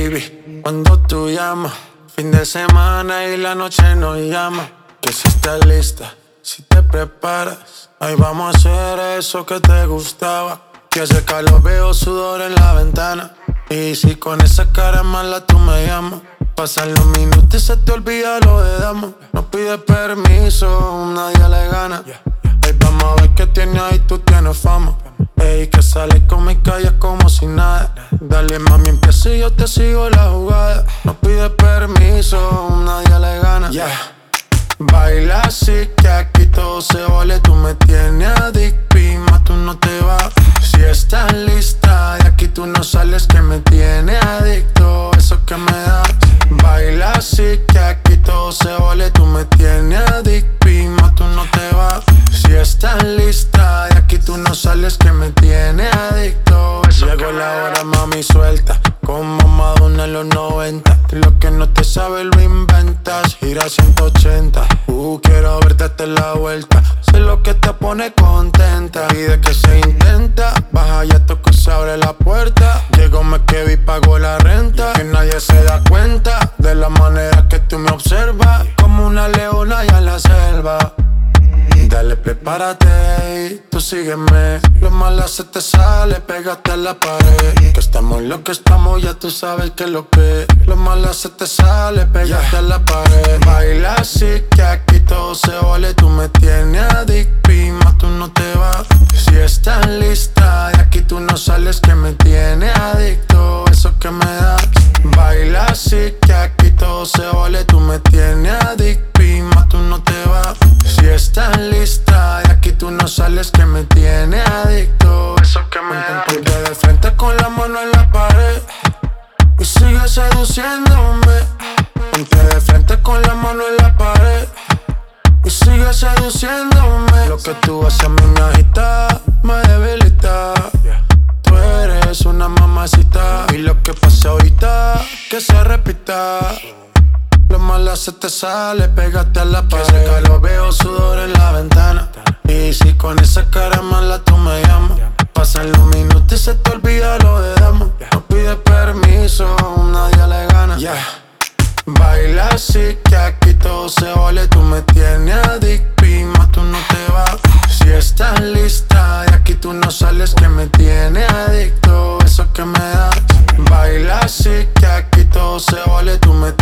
baby, cuando tú llamas. Fin de semana y la noche nos llama. Que si estás lista, si te preparas, ahí vamos a hacer eso que te gustaba. Que hace calor, veo sudor en la ventana. Y si con esa cara mala tú me llamas, pasan los minutos y se te olvida lo de dama. No pides permiso, nadie le gana. Ey, vamos a ver qué tienes ahí, tú tienes fama. Ey, que sales con mis calles como si nada. Dale mami, empieza y yo te sigo la jugada. No pides permiso, nadie le gana. Baila así que aquí todo se vale. Tú me tienes adicto y más tú no te vas. Si estás lista, de aquí tú no sales, que me tienes adicto, eso que me das. Baila así que aquí todo se vale. Tú me tienes adicto y más tú no te vas. Si estás lista, de aquí tú no sales, que me tienes adicto, eso llegó la hora, mami, suelta como Madonna en los 90. Lo que no te sabes lo inventas. Gira 180. Quiero verte hasta la vuelta. Sé lo que te pone contenta. Y de que se intenta, baja ya toco, se abre la puerta. Llego, me quedo y pago la renta. Que nadie se da cuenta de la manera que tú me observas. Como una leona allá en la selva. Dale, prepárate, tú sígueme. Lo malo se te sale, pégate a la pared. Que estamos lo que estamos, ya tú sabes que lo que. Lo malo se te sale, pégate a la pared. Baila así que aquí todo se vale. Tú me tienes adicto y más tú no te vas. Si estás lista, de aquí tú no sales, que me tienes adicto, eso que me das. Baila así que aquí todo se vale. Tú me tienes adicto y más tú no te vas. Si estás lista, de aquí tú no sales, que me tienes adicto, eso que me da. Ponte de frente con la mano en la pared y sigue seduciéndome. Ponte de frente con la mano en la pared y sigue seduciéndome. Lo que tú haces a mí me agita, me debilita. Tú eres una mamacita y lo que pasa ahorita que se repita. Lo malo se te sale, pégate a la pared. Que cerca lo veo sudor en la ventana. Y si con esa cara mala tú me llamas, pasan los minutos y se te olvida lo de dama. No pides permiso, nadie le gana. Baila así que aquí todo se vale. Tú me tienes adicto y más tú no te vas. Si estás lista, de aquí tú no sales, que me tienes adicto, eso que me das. Baila así que aquí todo se vale. Tú me